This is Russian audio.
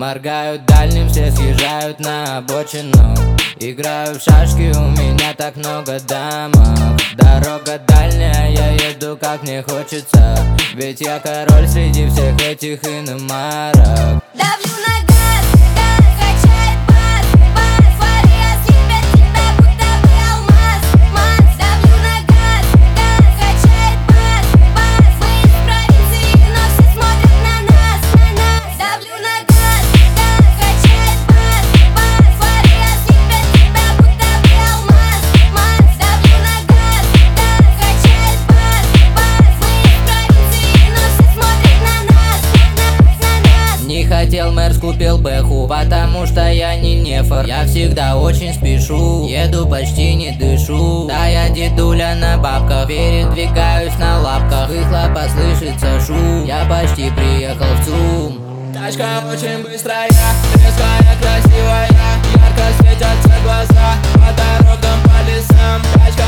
Моргают дальним, все съезжают на обочину. Играю в шашки, у меня так много дамок. Дорога дальняя, я еду как мне хочется. Ведь я король среди всех этих иномарок. Давлю на газ, газ, качает бас, бас. Смотри, осыпят тебя, будто бы алмаз, маз. Давлю на газ, газ, качает бас, бас. Мы из провинции, но все смотрят на нас, на нас. Давлю на газ, газ, качает бас, бас. Смотри, осыпят тебя, будто бы алмаз, маз. Давлю на газ, газ, качает бас, бас. Мы из провинции, но все смотрят на нас, на нас. Не хотел мэр, скупил бэху, потому что я не нефор. Я всегда очень спешу, еду почти не дышу. Да, я дедуля на бабках, передвигаюсь на лапках. Выхлопа слышится шум, я почти приехал в ЦУМ. Тачка очень быстрая, резкая, красивая. Ярко светятся глаза по дорогам, по лесам. Тачка